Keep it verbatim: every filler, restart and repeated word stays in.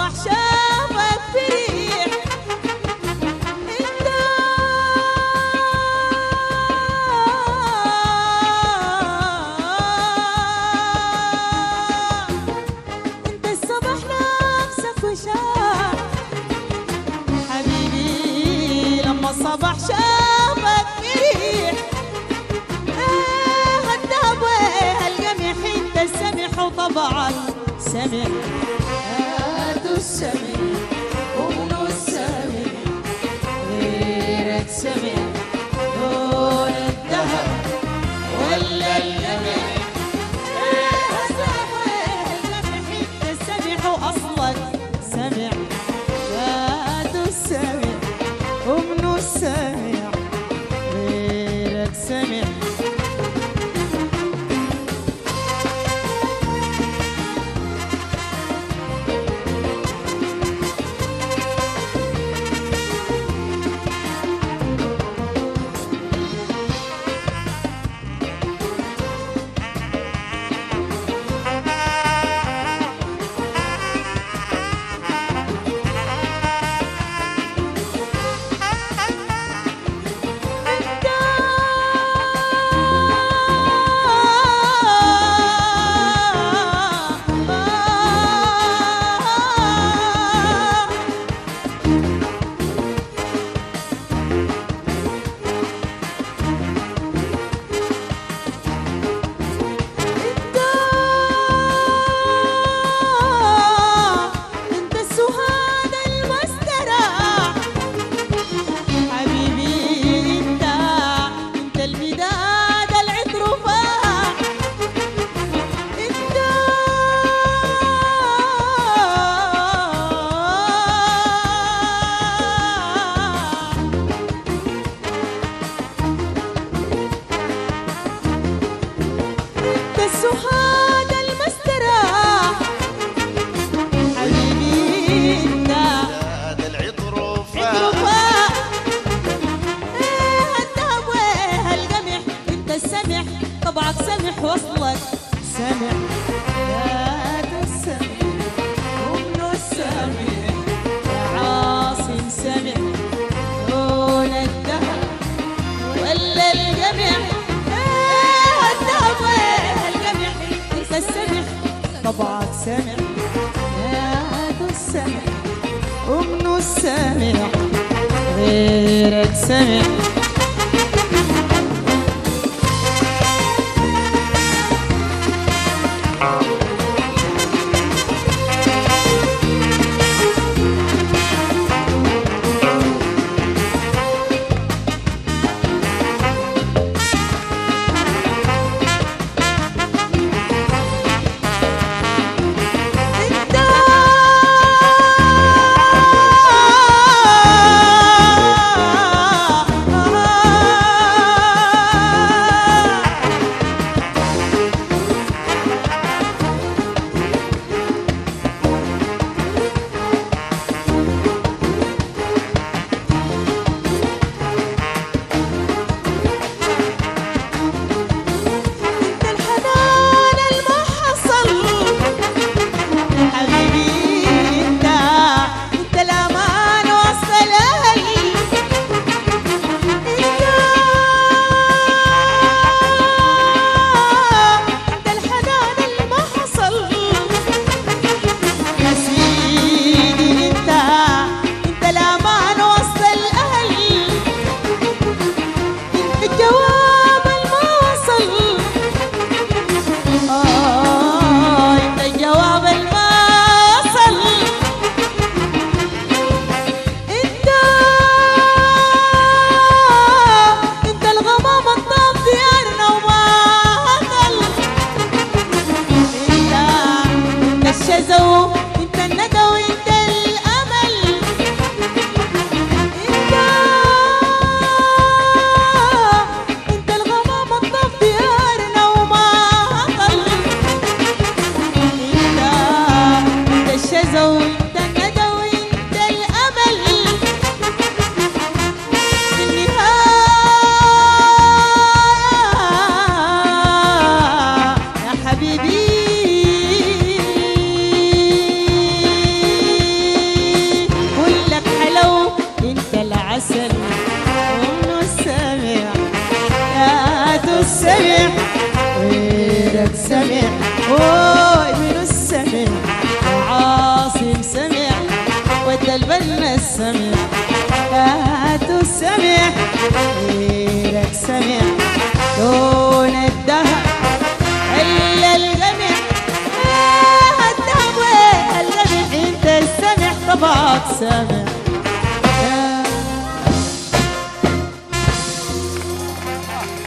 صباح شافك فريح انت انت الصباح نفسك وشاف حبيبي لما الصباح شافك فريح ايه الدهب وايه القمح انت السمح وطبعا سمح هاتوا السمح ومنو السمح غيرك سمح دون الذهب ولا القمح ايه الدهب وايه القمح انت السمح واصلك سمح هاتوا السمح ومنو السمح غيرك سمح السهاد المستراح حبيبي انت هذا العطر وفاء ايه الذهب وايه القمح انت السمح طبعك سمح وصلك سمح هذا السمح ومنو السمح يا عاصم سمح دون الذهب ولا القمح السمح طبعك سمح هذا السمح ومنو السمح غيرك سمح السميع اوي من السميع عاصم سميع ودى البنا السميع هاتوا السميع غيرك سميع لون الدهر